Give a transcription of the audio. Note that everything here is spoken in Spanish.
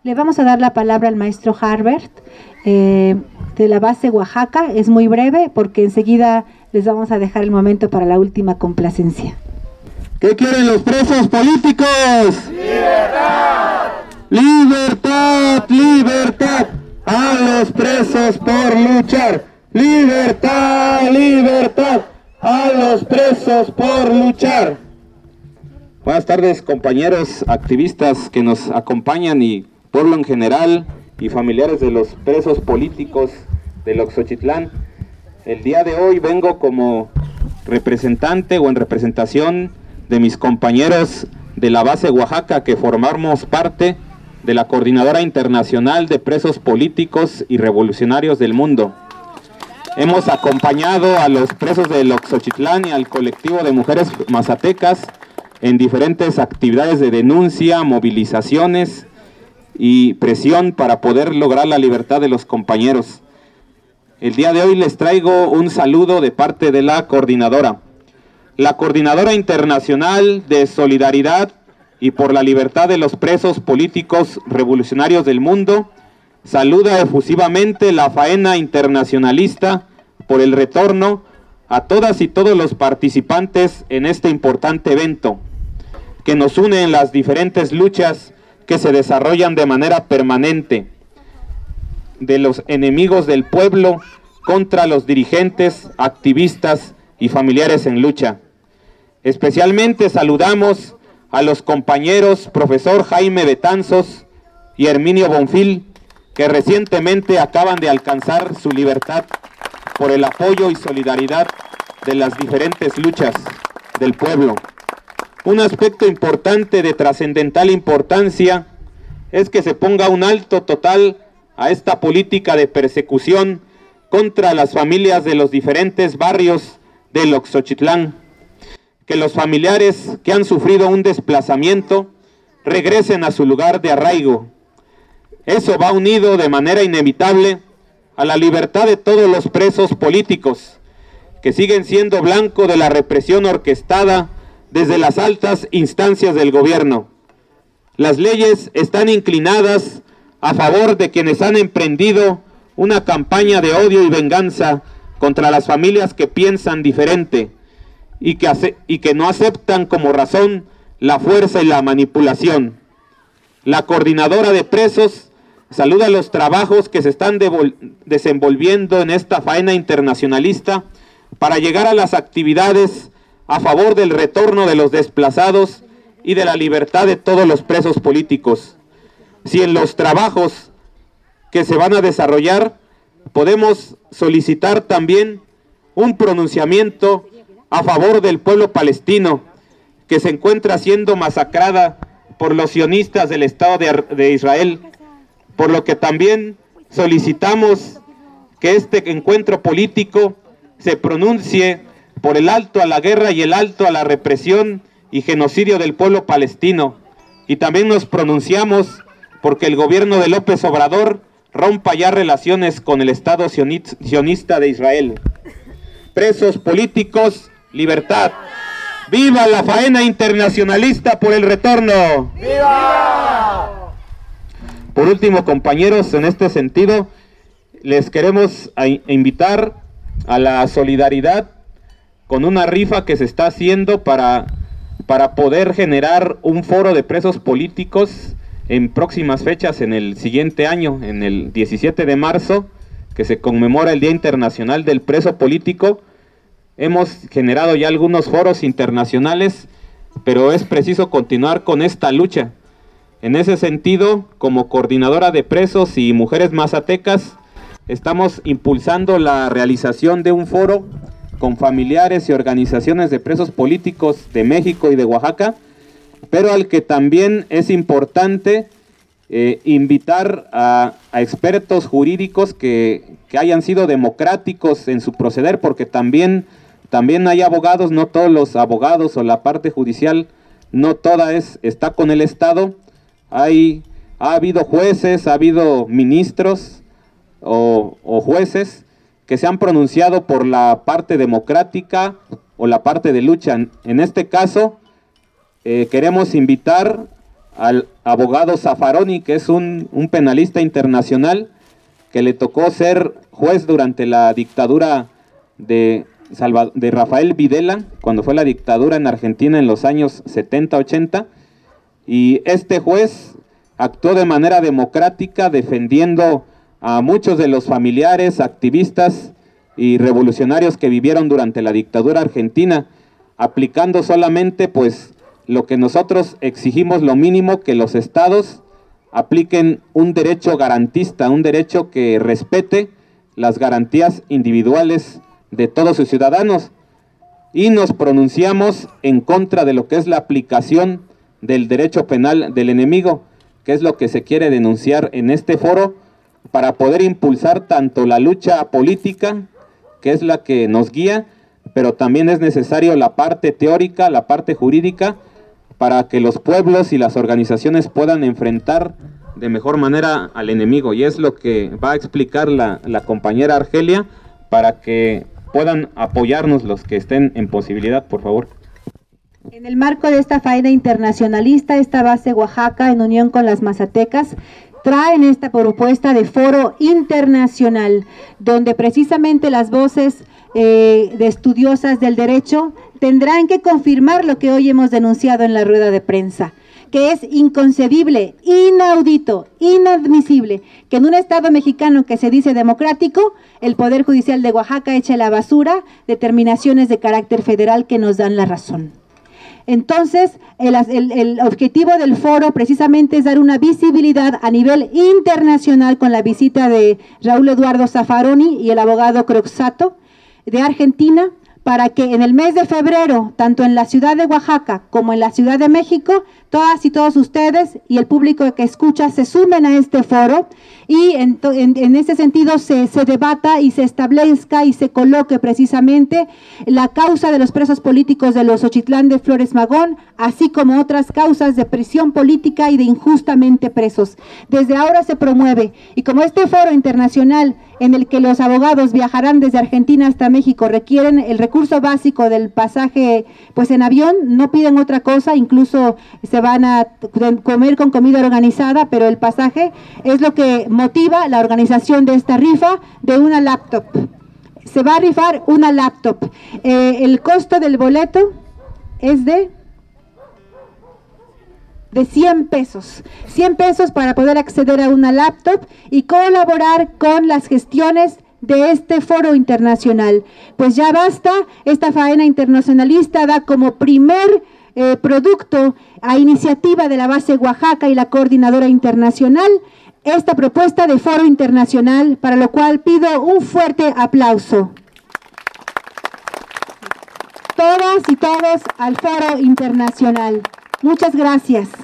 Le vamos a dar la palabra al maestro Harbert de la base Oaxaca. Es muy breve porque enseguida les vamos a dejar el momento para la última complacencia. ¿Qué quieren los presos políticos? ¡Libertad! ¡Libertad! ¡Libertad! ¡A los presos por luchar! ¡Libertad! ¡Libertad! ¡A los presos por luchar! Buenas tardes, compañeros activistas que nos acompañan y pueblo en general y familiares de los presos políticos del Oxochitlán. El día de hoy vengo como representante o en representación de mis compañeros de la base Oaxaca que formamos parte de la Coordinadora Internacional de Presos Políticos y Revolucionarios del Mundo. Hemos acompañado a los presos del Oxochitlán y al colectivo de mujeres mazatecas en diferentes actividades de denuncia, movilizaciones y presión para poder lograr la libertad de los compañeros. El día de hoy les traigo un saludo de parte de la coordinadora. La Coordinadora Internacional de Solidaridad y por la Libertad de los Presos Políticos Revolucionarios del Mundo saluda efusivamente la faena internacionalista por el retorno a todas y todos los participantes en este importante evento, que nos une en las diferentes luchas que se desarrollan de manera permanente, de los enemigos del pueblo contra los dirigentes, activistas y familiares en lucha. Especialmente saludamos a los compañeros profesor Jaime Betanzos y Herminio Bonfil, que recientemente acaban de alcanzar su libertad por el apoyo y solidaridad de las diferentes luchas del pueblo. Un aspecto importante de trascendental importancia es que se ponga un alto total a esta política de persecución contra las familias de los diferentes barrios del Oxochitlán, que los familiares que han sufrido un desplazamiento regresen a su lugar de arraigo. Eso va unido de manera inevitable a la libertad de todos los presos políticos, que siguen siendo blanco de la represión orquestada desde las altas instancias del gobierno. Las leyes están inclinadas a favor de quienes han emprendido una campaña de odio y venganza contra las familias que piensan diferente y que no aceptan como razón la fuerza y la manipulación. La coordinadora de presos saluda los trabajos que se están desenvolviendo en esta faena internacionalista para llegar a las actividades a favor del retorno de los desplazados y de la libertad de todos los presos políticos. Si en los trabajos que se van a desarrollar podemos solicitar también un pronunciamiento a favor del pueblo palestino que se encuentra siendo masacrada por los sionistas del Estado de Israel, por lo que también solicitamos que este encuentro político se pronuncie por el alto a la guerra y el alto a la represión y genocidio del pueblo palestino. Y también nos pronunciamos porque el gobierno de López Obrador rompa ya relaciones con el Estado sionista de Israel. Presos políticos, libertad. ¡Viva la faena internacionalista por el retorno! ¡Viva! Por último, compañeros, en este sentido, les queremos invitar a la solidaridad con una rifa que se está haciendo para poder generar un foro de presos políticos en próximas fechas en el siguiente año, en el 17 de marzo, que se conmemora el Día Internacional del Preso Político. Hemos generado ya algunos foros internacionales, pero es preciso continuar con esta lucha. En ese sentido, como coordinadora de presos y mujeres mazatecas, estamos impulsando la realización de un foro con familiares y organizaciones de presos políticos de México y de Oaxaca, pero al que también es importante invitar a expertos jurídicos que hayan sido democráticos en su proceder, porque también hay abogados, no todos los abogados o la parte judicial, no toda está con el Estado. Ha habido jueces, ha habido ministros o jueces que se han pronunciado por la parte democrática o la parte de lucha. En este caso, queremos invitar al abogado Zaffaroni, que es un penalista internacional que le tocó ser juez durante la dictadura de Rafael Videla, cuando fue la dictadura en Argentina en los años 70-80, y este juez actuó de manera democrática defendiendo a muchos de los familiares, activistas y revolucionarios que vivieron durante la dictadura argentina, aplicando solamente pues lo que nosotros exigimos, lo mínimo, que los estados apliquen un derecho garantista, un derecho que respete las garantías individuales de todos sus ciudadanos, y nos pronunciamos en contra de lo que es la aplicación del derecho penal del enemigo, que es lo que se quiere denunciar en este foro, para poder impulsar tanto la lucha política, que es la que nos guía, pero también es necesario la parte teórica, la parte jurídica, para que los pueblos y las organizaciones puedan enfrentar de mejor manera al enemigo, y es lo que va a explicar la compañera Argelia, para que puedan apoyarnos los que estén en posibilidad, por favor. En el marco de esta faena internacionalista, esta base Oaxaca, en unión con las mazatecas, traen esta propuesta de foro internacional, donde precisamente las voces de estudiosas del derecho tendrán que confirmar lo que hoy hemos denunciado en la rueda de prensa, que es inconcebible, inaudito, inadmisible, que en un Estado mexicano que se dice democrático, el Poder Judicial de Oaxaca eche a la basura determinaciones de carácter federal que nos dan la razón. Entonces, el objetivo del foro precisamente es dar una visibilidad a nivel internacional con la visita de Raúl Eduardo Zaffaroni y el abogado Croxato de Argentina, para que en el mes de febrero, tanto en la ciudad de Oaxaca como en la Ciudad de México, todas y todos ustedes y el público que escucha se sumen a este foro, y en ese sentido se debata y se establezca y se coloque precisamente la causa de los presos políticos de los Ochitlán de Flores Magón, así como otras causas de prisión política y de injustamente presos. Desde ahora se promueve, y como este foro internacional en el que los abogados viajarán desde Argentina hasta México requieren el recurso básico del pasaje pues en avión, no piden otra cosa, incluso se van a comer con comida organizada, pero el pasaje es lo que motiva la organización de esta rifa de una laptop. Se va a rifar una laptop. El costo del boleto es de 100 pesos. 100 pesos para poder acceder a una laptop y colaborar con las gestiones de este foro internacional. Pues ya basta, esta faena internacionalista da como primer producto a iniciativa de la base Oaxaca y la coordinadora internacional esta propuesta de foro internacional, para lo cual pido un fuerte aplauso. Todas y todos al foro internacional. Muchas gracias.